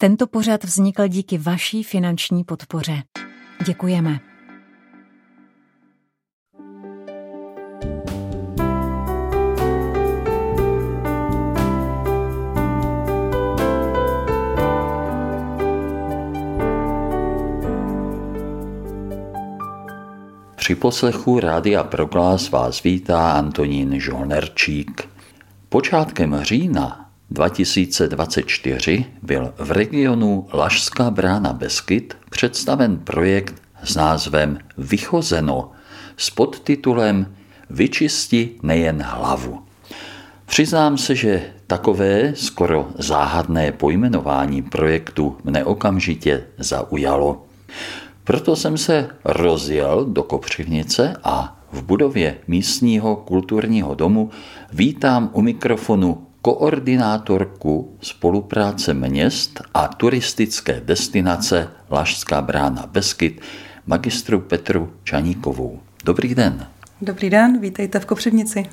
Tento pořad vznikl díky vaší finanční podpoře. Děkujeme. Při poslechu Rádia Proglas vás vítá Antonín Žolnerčík. Počátkem října 2024 byl v regionu Lašská Brána Beskyd představen projekt s názvem Vychozeno s podtitulem Vyčisti nejen hlavu. Přiznám se, že takové skoro záhadné pojmenování projektu mne okamžitě zaujalo. Proto jsem se rozjel do Kopřivnice a v budově místního kulturního domu vítám u mikrofonu koordinátorku spolupráce měst a turistické destinace Lašská Brána Beskyd, magistru Petru Čaníkovou. Dobrý den. Dobrý den, vítejte v Kopřivnici.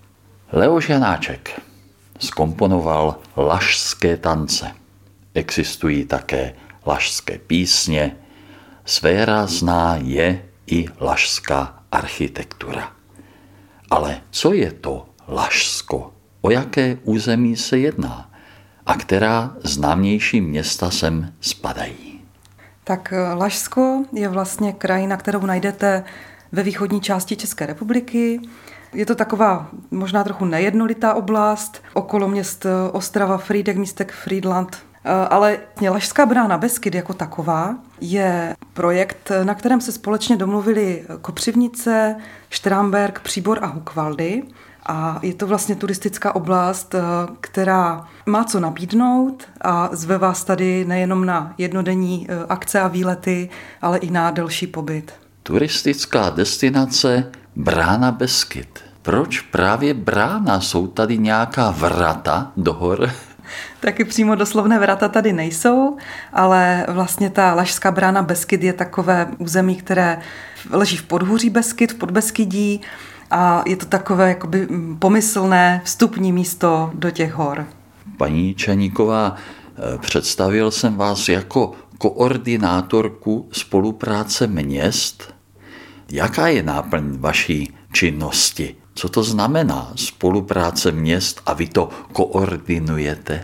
Leoš Janáček zkomponoval lašské tance. Existují také lašské písně. Svérázná je i lašská architektura. Ale co je to Lašsko? O jaké území se jedná? A která známější města sem spadají? Tak Lašsko je vlastně krajina, kterou najdete ve východní části České republiky. Je to taková možná trochu nejednolitá oblast, okolo měst Ostrava, Frýdek, Místek, Frýdlant. Ale Lašská Brána Beskyd jako taková je projekt, na kterém se společně domluvili Kopřivnice, Štramberk, Příbor a Hukvaldy. A je to vlastně turistická oblast, která má co nabídnout a zve vás tady nejenom na jednodenní akce a výlety, ale i na delší pobyt. Turistická destinace Brána Beskyd. Proč právě brána? Jsou tady nějaká vrata do hor? Taky přímo doslovné vrata tady nejsou, ale vlastně ta Lašská Brána Beskyd je takové území, které leží v podhůří Beskyd, v Podbeskydí a je to takové jakoby pomyslné vstupní místo do těch hor. Paní Čaníková, představil jsem vás jako koordinátorku spolupráce měst. Jaká je náplň vaší činnosti? Co to znamená spolupráce měst a vy to koordinujete?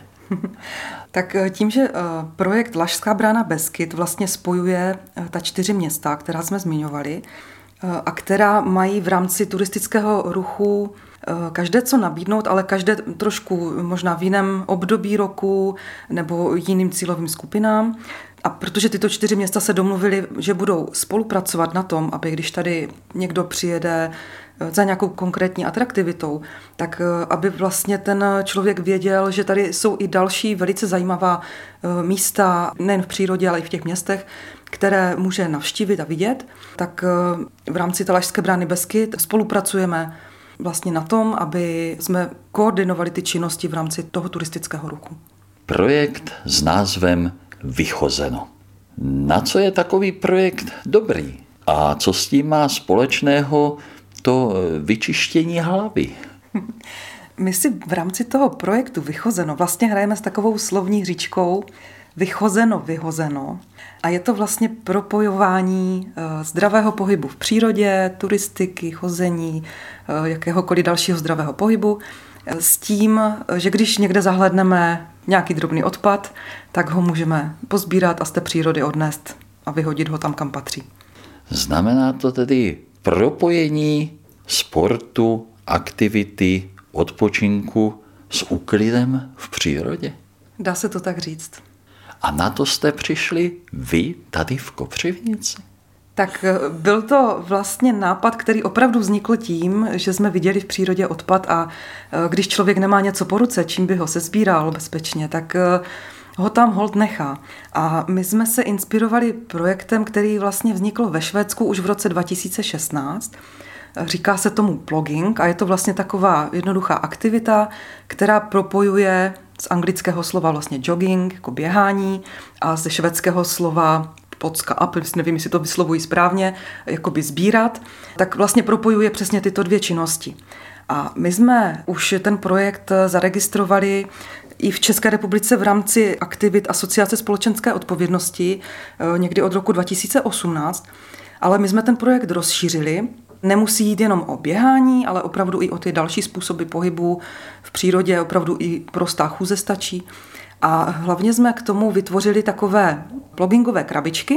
Tak tím, že projekt Lašská Brána Beskyd vlastně spojuje ta 4 města, která jsme zmiňovali, a která mají v rámci turistického ruchu každé co nabídnout, ale každé trošku možná v jiném období roku nebo jiným cílovým skupinám. A protože tyto 4 města se domluvily, že budou spolupracovat na tom, aby když tady někdo přijede za nějakou konkrétní atraktivitou, tak aby vlastně ten člověk věděl, že tady jsou i další velice zajímavá místa, nejen v přírodě, ale i v těch městech, které může navštívit a vidět, tak v rámci Lašské Brány Beskyd spolupracujeme vlastně na tom, aby jsme koordinovali ty činnosti v rámci toho turistického ruchu. Projekt s názvem Vychozeno. Na co je takový projekt dobrý? A co s tím má společného to vyčištění hlavy? My si v rámci toho projektu Vychozeno vlastně hrajeme s takovou slovní hříčkou vychozeno, vyhozeno. A je to vlastně propojování zdravého pohybu v přírodě, turistiky, chození, jakéhokoliv dalšího zdravého pohybu s tím, že když někde zahlédneme nějaký drobný odpad, tak ho můžeme pozbírat a z té přírody odnést a vyhodit ho tam, kam patří. Znamená to tedy propojení sportu, aktivity, odpočinku s úklidem v přírodě? Dá se to tak říct. A na to jste přišli vy tady v Kopřivnici? Tak byl to vlastně nápad, který opravdu vznikl tím, že jsme viděli v přírodě odpad a když člověk nemá něco po ruce, čím by ho sesbíral bezpečně, tak ho tam holt nechá. A my jsme se inspirovali projektem, který vlastně vznikl ve Švédsku už v roce 2016. Říká se tomu plogging a je to vlastně taková jednoduchá aktivita, která propojuje z anglického slova vlastně jogging, jako běhání, a ze švédského slova pocka up, nevím, jestli to vyslovují správně, jakoby sbírat, tak vlastně propojuje přesně tyto dvě činnosti. A my jsme už ten projekt zaregistrovali i v České republice v rámci aktivit Asociace společenské odpovědnosti někdy od roku 2018, ale my jsme ten projekt rozšířili. Nemusí jít jenom o běhání, ale opravdu i o ty další způsoby pohybu v přírodě, opravdu i prostá chůze stačí. A hlavně jsme k tomu vytvořili takové bloggingové krabičky,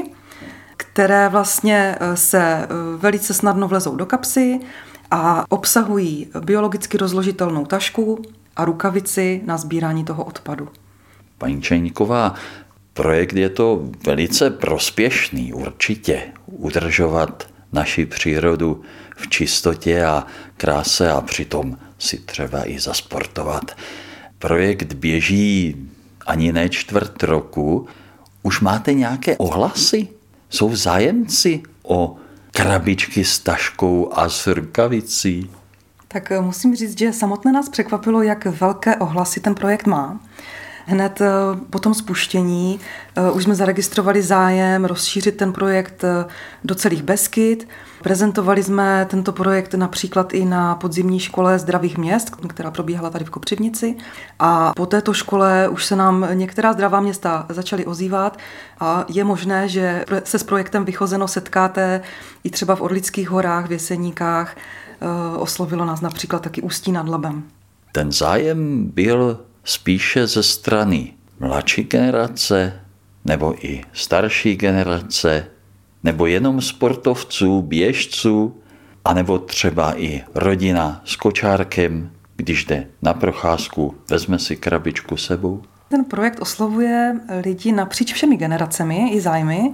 které vlastně se velice snadno vlezou do kapsy a obsahují biologicky rozložitelnou tašku a rukavici na sbírání toho odpadu. Paní Čajníková, projekt je to velice prospěšný určitě udržovat naši přírodu v čistotě a kráse a přitom si třeba i zasportovat. Projekt běží ani ne čtvrt roku. Už máte nějaké ohlasy? Jsou zájemci o krabičky s taškou a s rukavicí? Tak musím říct, že samotné nás překvapilo, jak velké ohlasy ten projekt má. Hned po tom spuštění už jsme zaregistrovali zájem rozšířit ten projekt do celých Beskyd. Prezentovali jsme tento projekt například i na podzimní škole zdravých měst, která probíhala tady v Kopřivnici. A po této škole už se nám některá zdravá města začaly ozývat a je možné, že se s projektem Vychozeno setkáte i třeba v Orlických horách, v Jeseníkách. Oslovilo nás například taky Ústí nad Labem. Ten zájem byl spíše ze strany mladší generace, nebo i starší generace, nebo jenom sportovců, běžců, anebo třeba i rodina s kočárkem, když jde na procházku, vezme si krabičku sebou. Ten projekt oslovuje lidi napříč všemi generacemi i zájmy.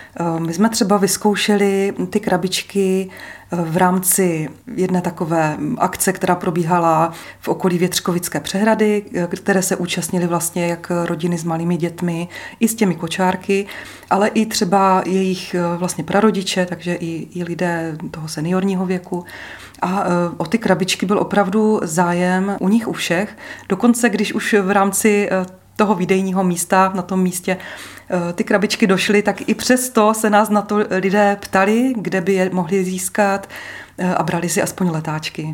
My jsme třeba vyzkoušeli ty krabičky v rámci jedné takové akce, která probíhala v okolí Větřkovické přehrady, které se účastnili vlastně jak rodiny s malými dětmi, i s těmi kočárky, ale i třeba jejich vlastně prarodiče, takže i lidé toho seniorního věku. A o ty krabičky byl opravdu zájem u nich u všech. Dokonce, když už v rámci toho výdejního místa, na tom místě ty krabičky došly, tak i přesto se nás na to lidé ptali, kde by je mohli získat a brali si aspoň letáčky.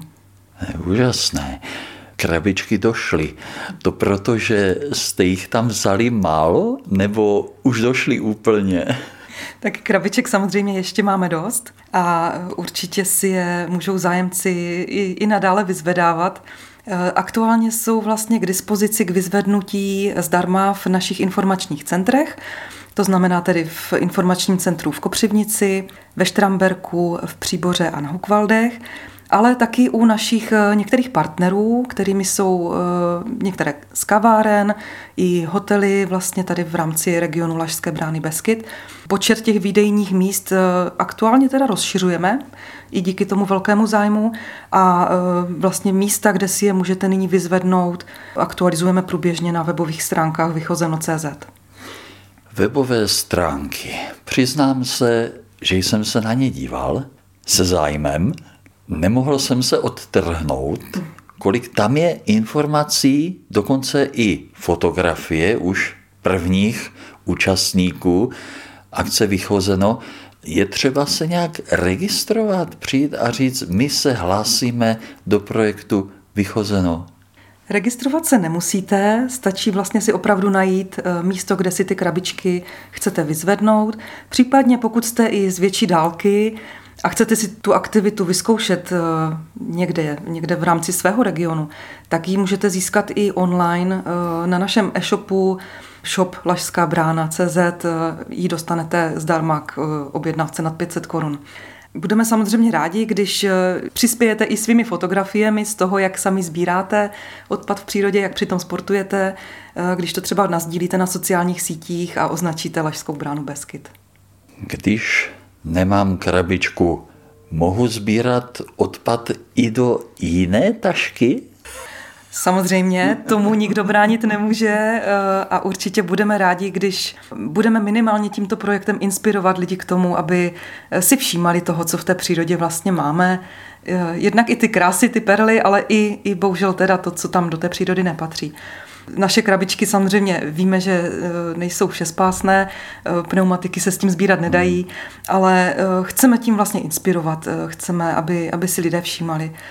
Úžasné. Krabičky došly. To proto, že jste jich tam vzali málo, nebo už došly úplně? Tak krabiček samozřejmě ještě máme dost a určitě si je můžou zájemci i nadále vyzvedávat. Aktuálně jsou vlastně k dispozici k vyzvednutí zdarma v našich informačních centrech, to znamená tedy v informačním centru v Kopřivnici, ve Štramberku, v Příboře a na Hukvaldech, ale taky u našich některých partnerů, kterými jsou některé z kaváren i hotely vlastně tady v rámci regionu Lašské brány Beskyd. Počet těch výdejních míst aktuálně teda rozšiřujeme i díky tomu velkému zájmu a vlastně místa, kde si je můžete nyní vyzvednout, aktualizujeme průběžně na webových stránkách vychozeno.cz. Webové stránky. Přiznám se, že jsem se na ně díval se zájmem. Nemohl jsem se odtrhnout, kolik tam je informací, dokonce i fotografie už prvních účastníků akce Vychozeno. Je třeba se nějak registrovat, přijít a říct, my se hlásíme do projektu Vychozeno. Registrovat se nemusíte, stačí vlastně si opravdu najít místo, kde si ty krabičky chcete vyzvednout. Případně pokud jste i z větší dálky a chcete si tu aktivitu vyzkoušet někde v rámci svého regionu, tak ji můžete získat i online na našem e-shopu shop lašskabrána.cz, ji dostanete zdarma k objednávce nad 500 Kč. Budeme samozřejmě rádi, když přispějete i svými fotografiemi z toho, jak sami sbíráte odpad v přírodě, jak přitom sportujete, když to třeba nasdílíte na sociálních sítích a označíte Lašskou bránu Beskyd. Když nemám krabičku, mohu sbírat odpad i do jiné tašky? Samozřejmě, tomu nikdo bránit nemůže a určitě budeme rádi, když budeme minimálně tímto projektem inspirovat lidi k tomu, aby si všímali toho, co v té přírodě vlastně máme. Jednak i ty krásy, ty perly, ale i bohužel teda to, co tam do té přírody nepatří. Naše krabičky samozřejmě víme, že nejsou všespásné, pneumatiky se s tím sbírat nedají, ale chceme tím vlastně inspirovat, chceme, aby si lidé všímali.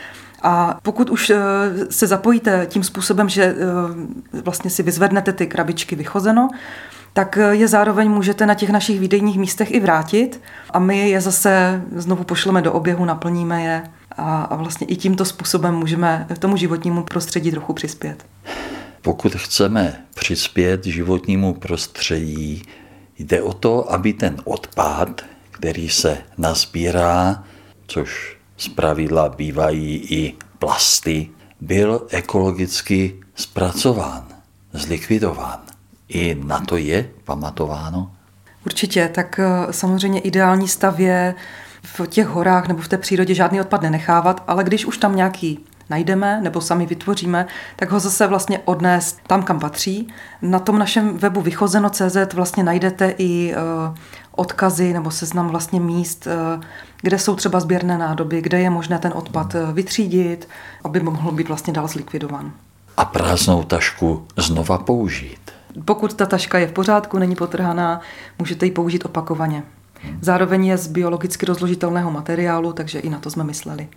A pokud už se zapojíte tím způsobem, že vlastně si vyzvednete ty krabičky vychozeno, tak je zároveň můžete na těch našich výdejních místech i vrátit a my je zase znovu pošleme do oběhu, naplníme je a vlastně i tímto způsobem můžeme tomu životnímu prostředí trochu přispět. Pokud chceme přispět životnímu prostředí, jde o to, aby ten odpad, který se nazbírá, což zpravidla bývají i plasty, byl ekologicky zpracován, zlikvidován. I na to je pamatováno? Určitě, tak samozřejmě ideální stav je v těch horách nebo v té přírodě žádný odpad nenechávat, ale když už tam nějaký najdeme nebo sami vytvoříme, tak ho zase vlastně odnést tam, kam patří. Na tom našem webu vychozeno.cz vlastně najdete i odkazy nebo seznam vlastně míst, kde jsou třeba sběrné nádoby, kde je možné ten odpad vytřídit, aby mohl být vlastně dál zlikvidován. A prázdnou tašku znova použít. Pokud ta taška je v pořádku, není potrhaná, můžete ji použít opakovaně. Zároveň je z biologicky rozložitelného materiálu, takže i na to jsme mysleli.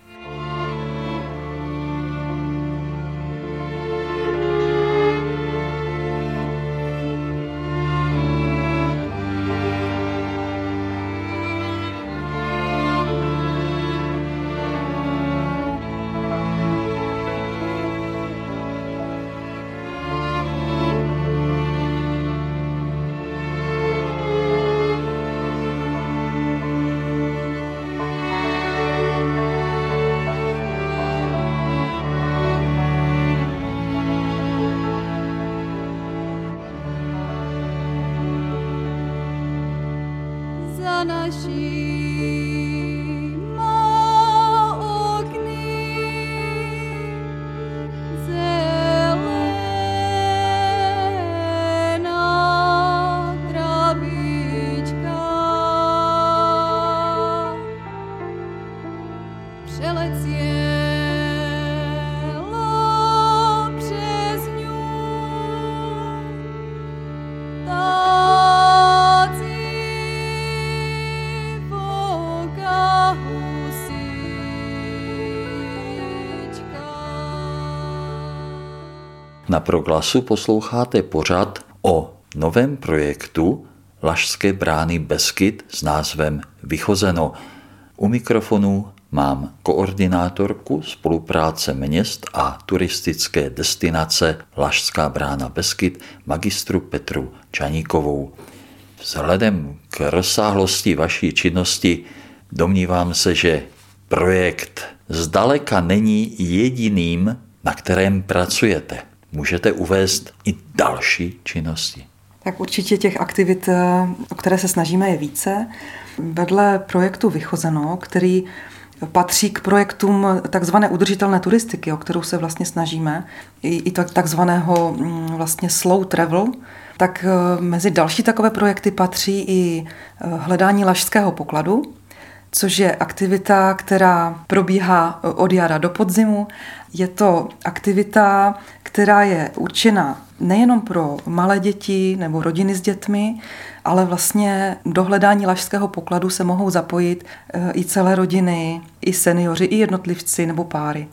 Na Proglasu posloucháte pořad o novém projektu Lašské brány Beskyd s názvem Vychozeno. U mikrofonu mám koordinátorku spolupráce měst a turistické destinace Lašská brána Beskyd magistru Petru Čaníkovou. Vzhledem k rozsáhlosti vaší činnosti domnívám se, že projekt zdaleka není jediným, na kterém pracujete. Můžete uvést i další činnosti? Tak určitě těch aktivit, o které se snažíme, je více. Vedle projektu Vychozeno, který patří k projektům takzvané udržitelné turistiky, o kterou se vlastně snažíme, i takzvaného vlastně slow travel, tak mezi další takové projekty patří i hledání lašského pokladu, což je aktivita, která probíhá od jara do podzimu. Je to aktivita, která je určena nejenom pro malé děti nebo rodiny s dětmi, ale vlastně do hledání lašského pokladu se mohou zapojit i celé rodiny, i seniori, i jednotlivci nebo páry.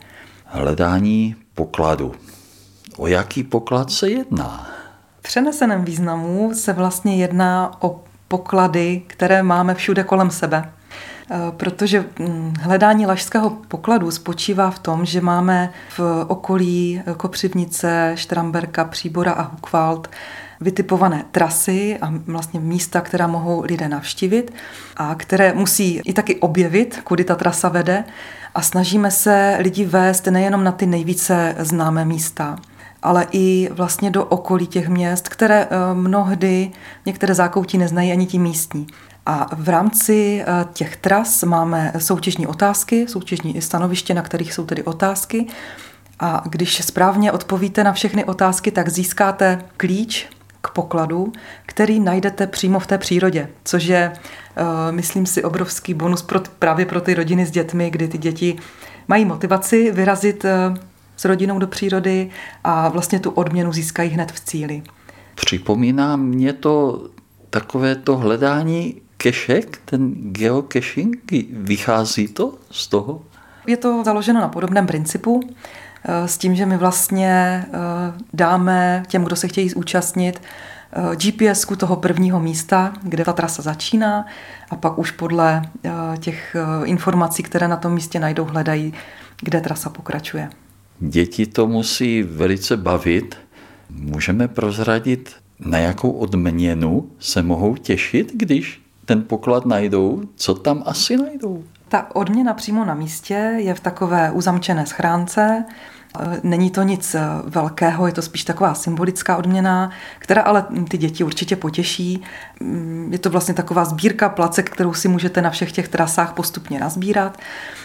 Hledání pokladu. O jaký poklad se jedná? V přeneseném významu se vlastně jedná o poklady, které máme všude kolem sebe. Protože hledání lašského pokladu spočívá v tom, že máme v okolí Kopřivnice, Štramberka, Příbora a Hukvald vytipované trasy a vlastně místa, která mohou lidé navštívit a které musí i taky objevit, kudy ta trasa vede, a snažíme se lidi vést nejenom na ty nejvíce známé místa, ale i vlastně do okolí těch měst, které mnohdy některé zákoutí neznají ani ti místní. A v rámci těch tras máme soutěžní otázky, soutěžní stanoviště, na kterých jsou tedy otázky. A když správně odpovíte na všechny otázky, tak získáte klíč k pokladu, který najdete přímo v té přírodě, což je, myslím si, obrovský bonus právě pro ty rodiny s dětmi, kdy ty děti mají motivaci vyrazit s rodinou do přírody a vlastně tu odměnu získají hned v cíli. Připomíná mě to takové to hledání kešek, ten geocaching, vychází to z toho? Je to založeno na podobném principu, s tím, že my vlastně dáme těm, kdo se chtějí zúčastnit, GPS-ku toho prvního místa, kde ta trasa začíná, a pak už podle těch informací, které na tom místě najdou, hledají, kde trasa pokračuje. Děti to musí velice bavit. Můžeme prozradit, na jakou odměnu se mohou těšit, když ten poklad najdou? Co tam asi najdou? Ta odměna přímo na místě je v takové uzamčené schránce. Není to nic velkého, je to spíš taková symbolická odměna, která ale ty děti určitě potěší. Je to vlastně taková sbírka placek, kterou si můžete na všech těch trasách postupně nazbírat.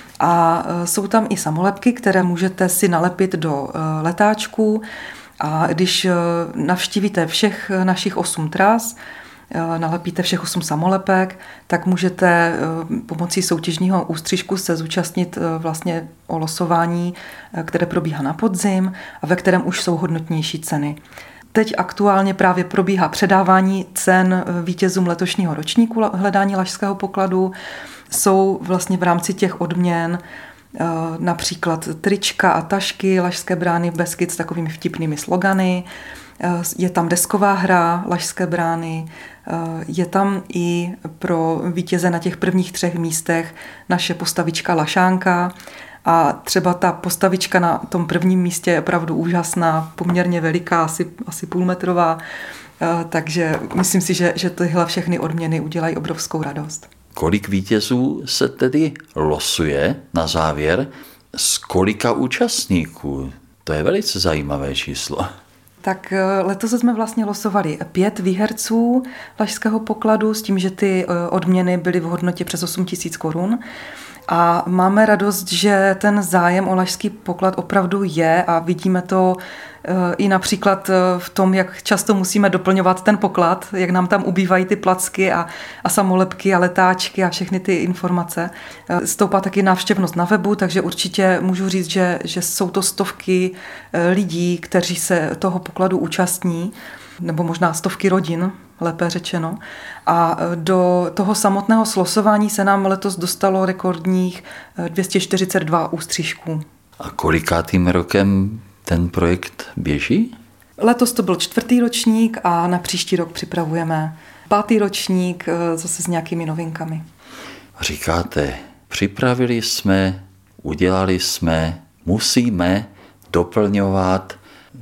A jsou tam i samolepky, které můžete si nalepit do letáčků. A když navštívíte všech našich 8 tras, nalepíte všech 8 samolepek, tak můžete pomocí soutěžního ústřižku se zúčastnit vlastně o losování, které probíhá na podzim a ve kterém už jsou hodnotnější ceny. Teď aktuálně právě probíhá předávání cen vítězům letošního ročníku hledání lašského pokladu. Jsou vlastně v rámci těch odměn například trička a tašky Lašské brány Beskyd s takovými vtipnými slogany. Je tam desková hra Lašské brány, je tam i pro vítěze na těch prvních 3 místech naše postavička Lašánka. A třeba ta postavička na tom prvním místě je opravdu úžasná, poměrně veliká, asi půlmetrová, takže myslím si, že tyhle všechny odměny udělají obrovskou radost. Kolik vítězů se tedy losuje na závěr? Z kolika účastníků? To je velice zajímavé číslo. Tak letos jsme vlastně losovali 5 výherců lašského pokladu s tím, že ty odměny byly v hodnotě přes 8 000 korun. A máme radost, že ten zájem o lašský poklad opravdu je a vidíme to i například v tom, jak často musíme doplňovat ten poklad, jak nám tam ubývají ty placky a samolepky a letáčky a všechny ty informace. Stoupá taky návštěvnost na webu, takže určitě můžu říct, že jsou to stovky lidí, kteří se toho pokladu účastní, nebo možná stovky rodin, lépe řečeno. A do toho samotného slosování se nám letos dostalo rekordních 242 ústřižků. A kolikátým rokem ten projekt běží? Letos to byl 4. ročník a na příští rok připravujeme 5. ročník zase s nějakými novinkami. Říkáte, připravili jsme, udělali jsme, musíme doplňovat.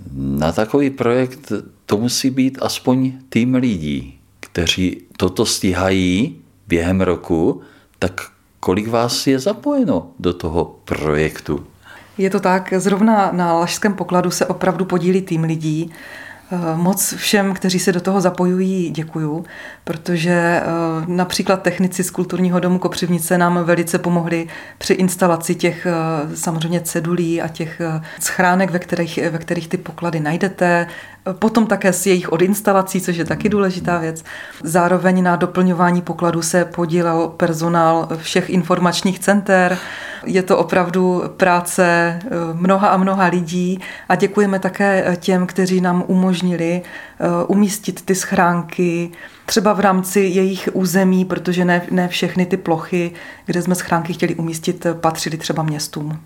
Na takový projekt to musí být aspoň tým lidí, kteří toto stíhají během roku, tak kolik vás je zapojeno do toho projektu? Je to tak, zrovna na lašském pokladu se opravdu podílí tým lidí. Moc všem, kteří se do toho zapojují, děkuju, protože například technici z Kulturního domu Kopřivnice nám velice pomohli při instalaci těch samozřejmě cedulí a těch schránek, ve kterých ty poklady najdete, potom také s jejich odinstalací, což je taky důležitá věc. Zároveň na doplňování pokladů se podílel personál všech informačních center. Je to opravdu práce mnoha a mnoha lidí a děkujeme také těm, kteří nám umožnili umístit ty schránky třeba v rámci jejich území, protože ne všechny ty plochy, kde jsme schránky chtěli umístit, patřily třeba městům.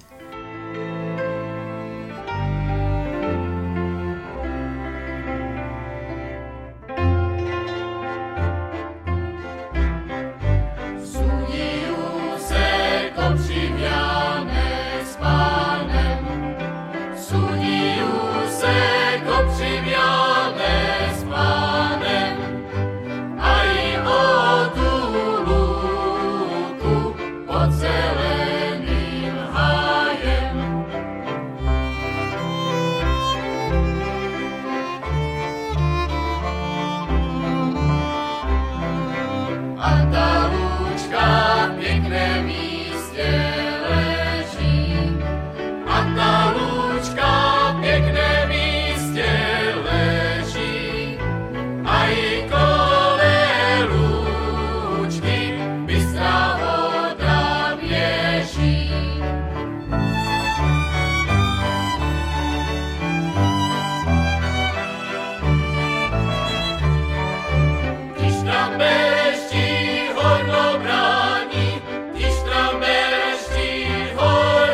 Když tam beští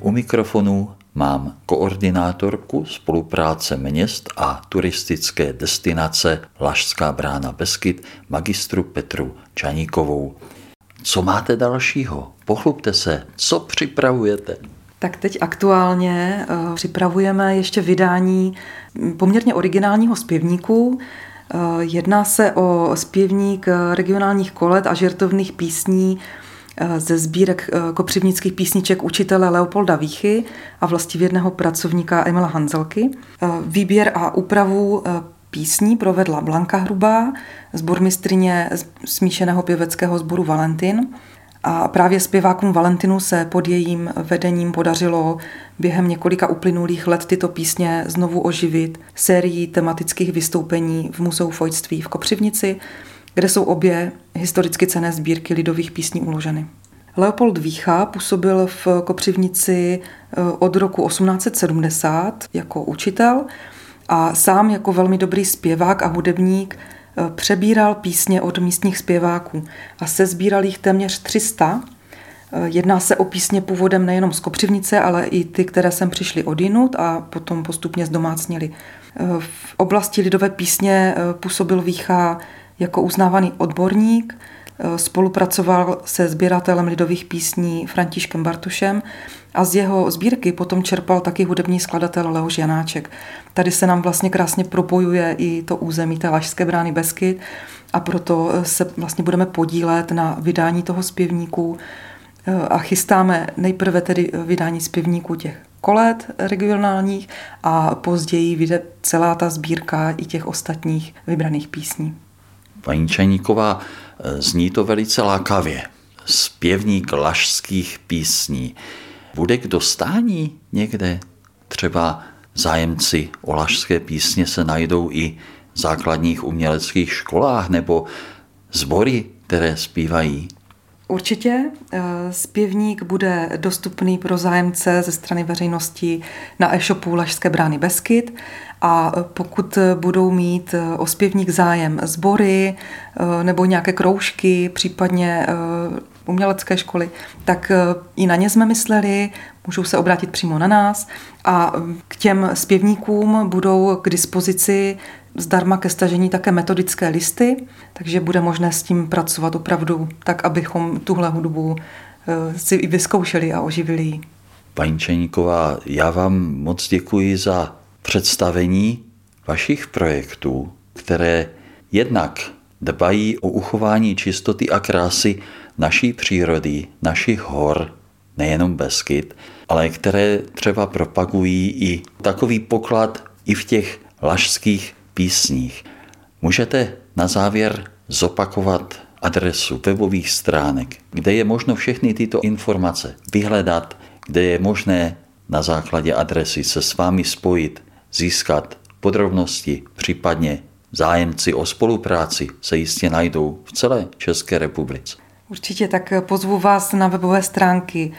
U mikrofonu mám koordinátorku spolupráce měst a turistické destinace Lašská brána Beskyd, magistru Petru Čaníkovou. Co máte dalšího? Pochlubte se, co připravujete? Tak teď aktuálně připravujeme ještě vydání poměrně originálního zpěvníku. Jedná se o zpěvník regionálních kolet a žertovných písní ze sbírek kopřivnických písniček učitele Leopolda Víchy a vlastivědného pracovníka Emila Hanzelky. Výběr a úpravu písní provedla Blanka Hrubá, sbormistryně smíšeného pěveckého sboru Valentin. A právě zpěvákům Valentinu se pod jejím vedením podařilo během několika uplynulých let tyto písně znovu oživit sérií tematických vystoupení v Muzeu fojtství v Kopřivnici, kde jsou obě historicky cenné sbírky lidových písní uloženy. Leopold Vícha působil v Kopřivnici od roku 1870 jako učitel a sám jako velmi dobrý zpěvák a hudebník přebíral písně od místních zpěváků a sesbíral jich téměř 300. Jedná se o písně původem nejenom z Kopřivnice, ale i ty, které sem přišly odjinud a potom postupně zdomácnili. V oblasti lidové písně působil Vícha jako uznávaný odborník, spolupracoval se sběratelem lidových písní Františkem Bartošem a z jeho sbírky potom čerpal taky hudební skladatel Leoš Janáček. Tady se nám vlastně krásně propojuje i to území té Lašské brány Beskyd a proto se vlastně budeme podílet na vydání toho zpěvníku a chystáme nejprve tedy vydání zpěvníků těch kolet regionálních a později vyjde celá ta sbírka i těch ostatních vybraných písní. Paní Čaníková, zní to velice lákavě. Zpěvník lašských písní. Bude k dostání někde? Třeba zájemci o lašské písně se najdou i v základních uměleckých školách nebo sbory, které zpívají? Určitě. Zpěvník bude dostupný pro zájemce ze strany veřejnosti na e-shopu Lašské brány Beskyd a pokud budou mít o zpěvník zájem sbory nebo nějaké kroužky, případně umělecké školy, tak i na ně jsme mysleli, můžou se obrátit přímo na nás a k těm zpěvníkům budou k dispozici zdarma ke stažení také metodické listy, takže bude možné s tím pracovat opravdu tak, abychom tuhle hudbu si i vyzkoušeli a oživili ji. Paní Čaníková, já vám moc děkuji za představení vašich projektů, které jednak dbají o uchování čistoty a krásy naší přírody, našich hor, nejenom Beskyd, ale které třeba propagují i takový poklad i v těch lašských písních. Můžete na závěr zopakovat adresu webových stránek, kde je možno všechny tyto informace vyhledat, kde je možné na základě adresy se s vámi spojit, získat podrobnosti, případně zájemci o spolupráci se jistě najdou v celé České republice. Určitě, tak pozvu vás na webové stránky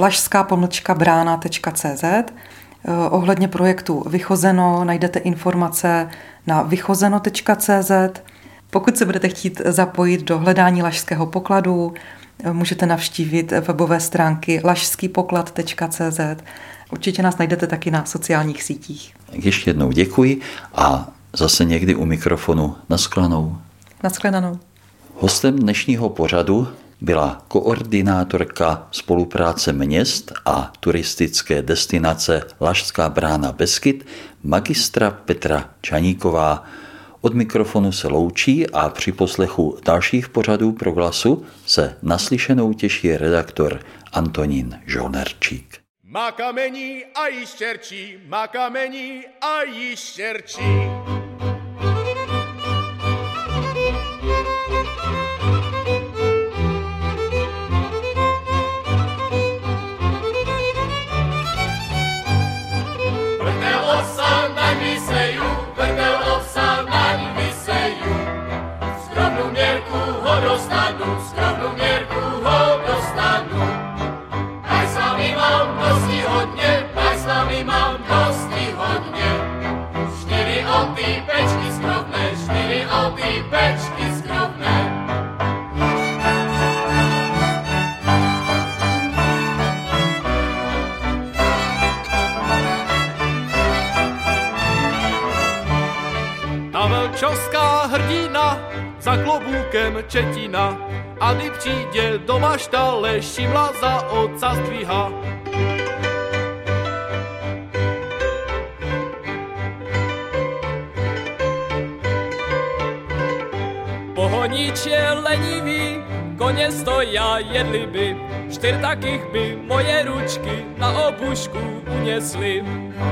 lašská-brána.cz. Ohledně projektu Vychozeno najdete informace na vychozeno.cz. Pokud se budete chtít zapojit do hledání lašského pokladu, můžete navštívit webové stránky lašskýpoklad.cz. Určitě nás najdete taky na sociálních sítích. Ještě jednou děkuji a zase někdy u mikrofonu. Naschledanou. Naschledanou. Hostem dnešního pořadu byla koordinátorka spolupráce měst a turistické destinace Lašská brána Beskyd, magistra Petra Čaníková. Od mikrofonu se loučí a při poslechu dalších pořadů Proglasu se naslyšenou těší redaktor Antonín Žolnerčík. Má kamení a jištěrčí, má kamení a jištěrčí. Skromnou měrku ho dostanu. Aj s vámi mám dosti hodně, aj s vámi mám dosti hodně. 4 oty pečky skromné, 4 oty pečky skromné. vlčovská hrdina, za klobúkem četina, a kdy přijde do maštale, šimla za oca zdvíha. Pohonič je lenivý, koně stoja jedli by, 4 takých by moje ručky na obušku unesli.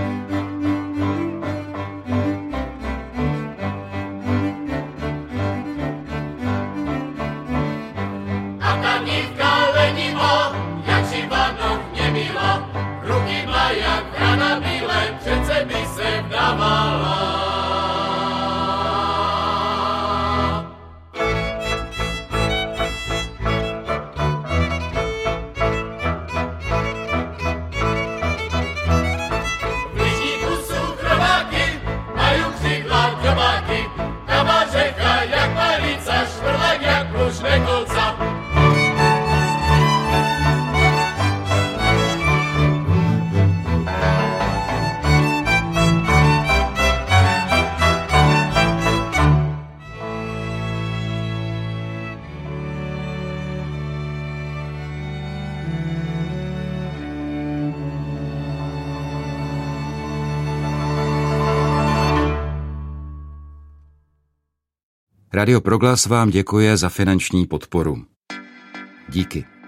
A ta dívka lenivá, jak Živanov nebyla, ruky má jak vrana bílé, přece by se vdávala. Radio Proglas vám děkuje za finanční podporu. Díky.